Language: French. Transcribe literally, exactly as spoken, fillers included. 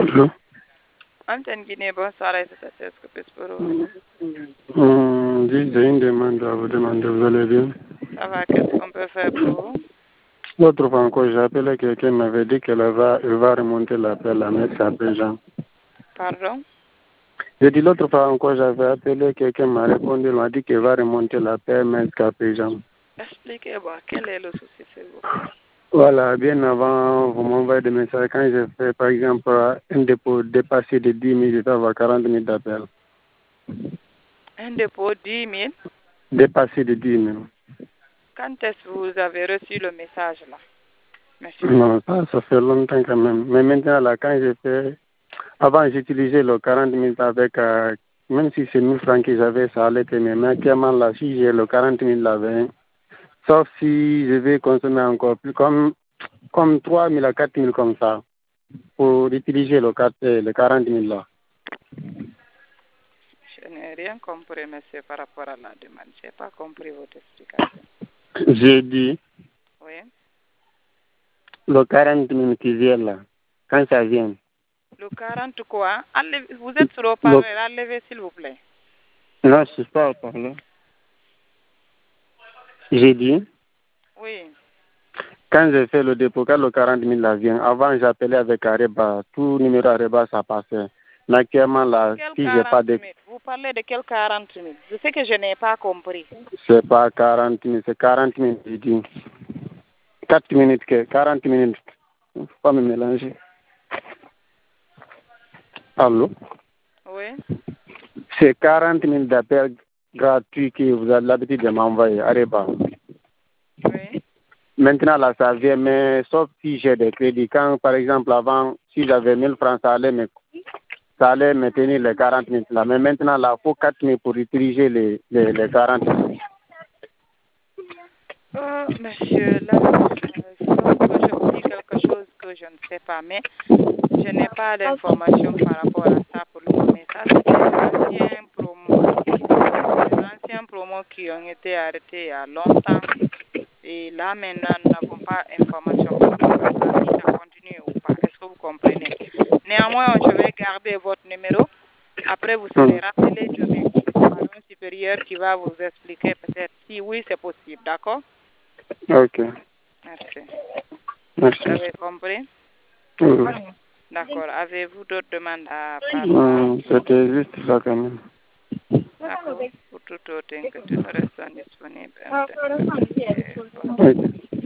Allô? Antenne Guinée, bonsoir, est-ce que peut pour vous? Hum, dis, j'ai une demande à vous demander, vous allez bien? Ça va, qu'est-ce qu'on peut faire pour vous? L'autre fois encore, j'ai appelé quelqu'un, m'avait dit qu'elle va, elle va remonter l'appel à mettre à Péjan. Pardon? J'ai dit l'autre fois encore, j'avais appelé quelqu'un, m'a répondu, il m'a dit qu'elle va remonter l'appel, mettre à Péjan. Expliquez-moi, quel est le souci, s'il vous plaît? Voilà, bien avant, vous m'envoyez des messages. Quand je fais, par exemple, un dépôt dépassé de dix mille, je vais avoir quarante mille d'appels. Un dépôt dix mille? Dépassé de dix mille. Quand est-ce que vous avez reçu le message là, monsieur? Non, ça, ça fait longtemps quand même. Mais maintenant, là, quand j'ai fait... Avant, j'utilisais le quarante mille avec... Euh, même si c'est mille francs que j'avais, ça allait tenir. Mais actuellement, là, si j'ai le quarante mille là, ben, sauf si je vais consommer encore plus, comme, comme trois mille à quatre mille comme ça, pour utiliser le, quatre, le quarante mille là. Je n'ai rien compris, monsieur, par rapport à la demande. Je n'ai pas compris votre explication. J'ai dit... Oui? Le quarante mille qui vient là, quand ça vient. Le quarante quoi? Allez, vous êtes sur le Le... parleur, enlevez s'il vous plaît. Non, je ne suis pas au parleur. J'ai dit, Oui. quand j'ai fait le dépôt, quand le quarante mille là vient, avant j'appelais avec Areba, tout numéro Areba ça passait. Mais actuellement là, Quel si j'ai pas de... quarante mille? Vous parlez de quel quarante mille? Je sais que je n'ai pas compris. C'est pas quarante mille, c'est quarante mille, j'ai dit. quatre minutes, que quarante minutes. Il ne faut pas me mélanger. Allô? Oui? C'est quarante mille d'appels gratuits que vous avez l'habitude de m'envoyer, Areba. Oui? Maintenant, là, ça vient, mais sauf si j'ai des crédits. Quand, par exemple, avant, si j'avais mille francs, ça allait me, ça allait me tenir les quarante mille là. Mais maintenant, là, il faut quatre mille pour utiliser les, les, les quarante mille. Oh, monsieur, là, euh, il faut que je vous dise quelque chose que je ne sais pas, mais je n'ai pas d'informations par rapport à ça pour le moment. Ça, c'est des anciens promos. Des anciens promos qui ont été arrêtés il y a longtemps. Et là, maintenant, nous n'avons pas d'informations par rapport à ça, si ça continue ou pas. Est-ce que vous comprenez? Néanmoins, je vais garder votre numéro. Après, vous serez rappelé demain par un supérieur qui va vous expliquer peut-être si oui, c'est possible. D'accord? Ok. Merci. Merci. Vous avez compris? Oui. D'accord. Avez-vous d'autres demandes à part ça? Hum, C'était juste ça quand même. D'accord. Pour tout autre que nous restons disponibles. Ok.